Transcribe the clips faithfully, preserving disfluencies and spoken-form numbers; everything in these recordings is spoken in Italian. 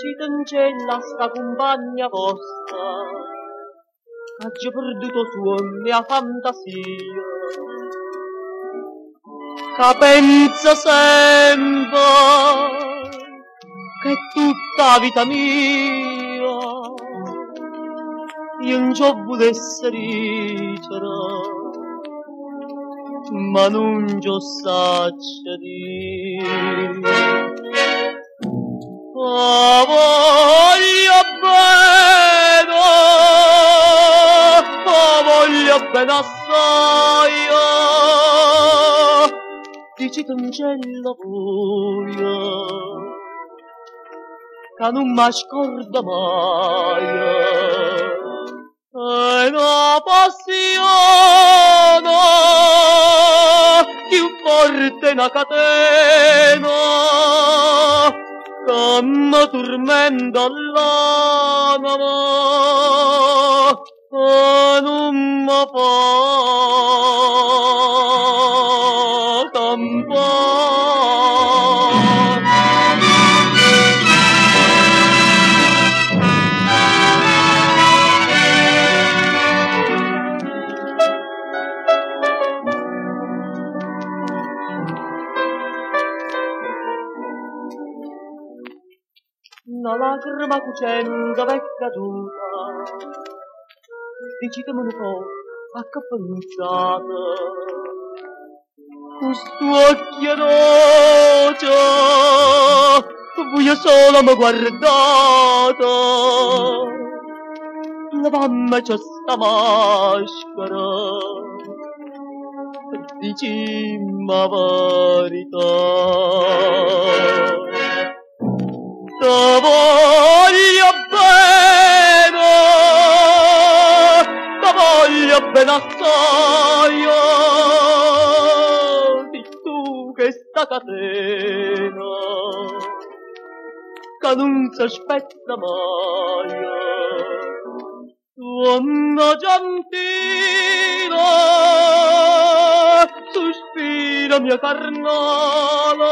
ci cancella sta compagna vostra, ha già perduto suoni a fantasia, che pensa sempre che tutta vita mia io non ci volesse ricere, ma non ci saccia dire. Oh, voglio bene, oh, voglio bene assai, dici cancello buio, che non mi scorda mai, è una passione più forte una catena, che mi tormenta l'anima e non mi fa campare. Una lacrima cucenda v'è caduta, dicitemi un po' a che pensate, questo occhio rosa, voi solo mi guardate, levammi questa maschera, dicimmi la verità. Te voglio bene, te voglio bene assai, di tu che sta catena, che non si aspetta mai, donna gentina, sospira mia carnala,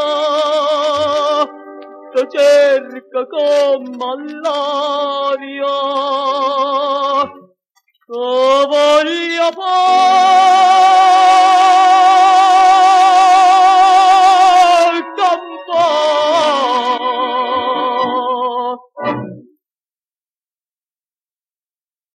che cerca come l'aria, che voglio fare.